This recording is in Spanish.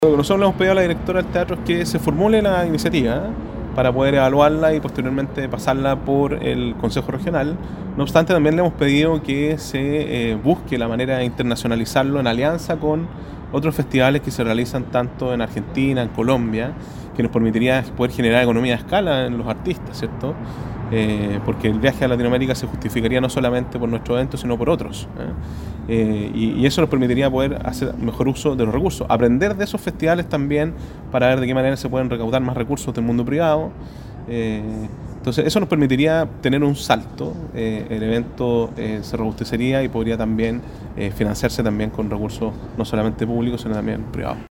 Lo que nosotros le hemos pedido a la directora del teatro es que se formule la iniciativa para poder evaluarla y posteriormente pasarla por el Consejo Regional. No obstante, también le hemos pedido que se busque la manera de internacionalizarlo en alianza con otros festivales que se realizan tanto en Argentina, en Colombia, que nos permitiría poder generar economía de escala en los artistas, ¿cierto? Porque el viaje a Latinoamérica se justificaría no solamente por nuestro evento, sino por otros. Y eso nos permitiría poder hacer mejor uso de los recursos, aprender de esos festivales también para ver de qué manera se pueden recaudar más recursos del mundo privado. Entonces eso nos permitiría tener un salto, el evento se robustecería y podría también financiarse también con recursos no solamente públicos, sino también privados.